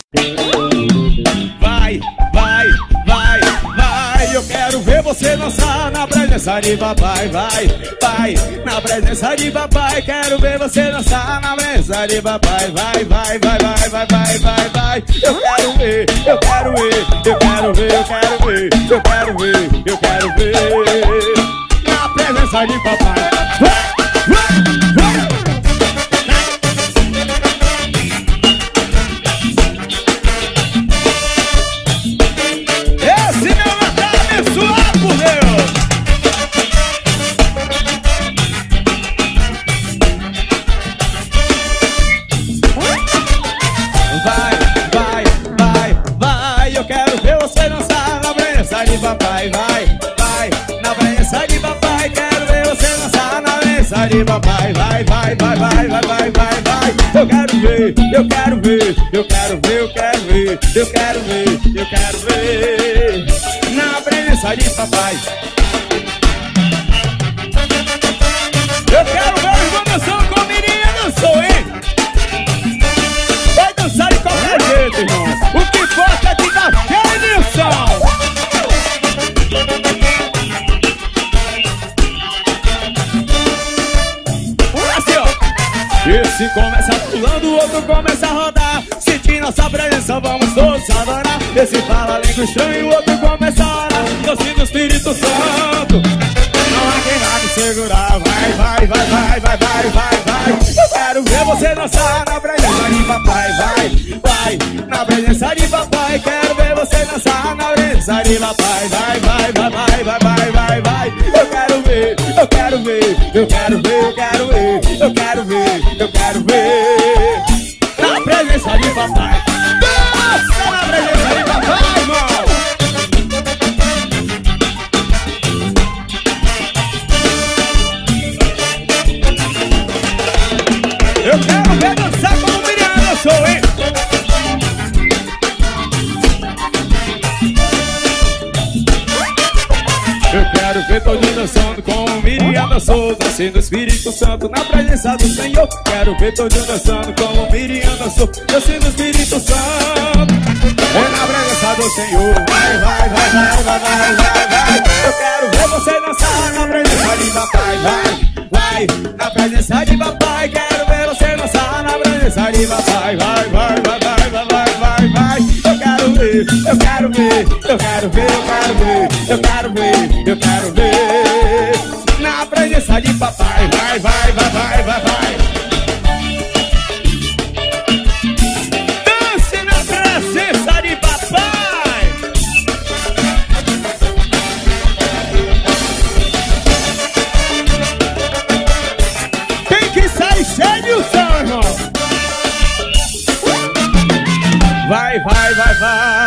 Vai, vai, vai, vai. Eu quero ver você dançar na presença de papai. Vai, vai, na presença de papai. Quero ver você dançar na presença de papai. Vai, vai, vai, vai, vai, vai, vai, vai. Eu quero ver, eu quero ver, eu quero ver, eu quero ver, eu quero ver, eu quero ver na presença de papai. Vai, vai, vai. Papai, vai, vai, na presença de papai. Quero ver você dançar na presença de papai. Vai, vai, vai, vai, vai, vai, vai, vai. Eu quero ver, eu quero ver, eu quero ver, eu quero ver, eu quero ver, eu quero ver na presença de papai. Eu quero ver os irmãos dançando com a menina dançou, hein? Vai dançar de qualquer jeito, irmão. O que importa é que dá cheia de emoção. Esse começa pulando, o outro começa a rodar. Sentir nossa presença, vamos todos adorar. Esse fala língua estranha, o outro começa a orar. Eu sinto o Espírito Santo, não há quem vá me segurar. Vai, vai, vai, vai, vai, vai, vai, vai. Eu quero ver você dançar na presença de papai. Vai, vai, na presença de papai. Quero ver você dançar na presença de papai. Vai, vai, vai, vai, vai, vai, vai, vai. Eu quero ver, eu quero ver, eu quero ver, eu quero ver, eu quero ver, eu quero ver na presença de papai. Dança na presença de papai, irmão. Eu quero ver dançar como Miriam dançou, hein? Eu quero ver todinho dançando como Miriam dançou. Descendo o Espírito Santo na presença do Senhor. Quero ver todinho dançando como Miriam dançou. Descendo o Espírito Santo na presença do Senhor. Vai, vai, vai, vai, vai, vai, vai, vai. Eu quero ver você dançar na presença de papai. Vai, vai, na presença de papai. Quero ver você dançar na presença de papai. Vai, vai, vai, vai, vai, vai, vai, vai. Eu quero ver, eu quero ver, eu quero ver, eu quero ver, eu quero ver, eu quero ver na presença de papai. Vai, vai, vai, vai, vai, vai. Dance na presença de papai. Tem que sair cheio o som, irmão. Vai, vai, vai, vai.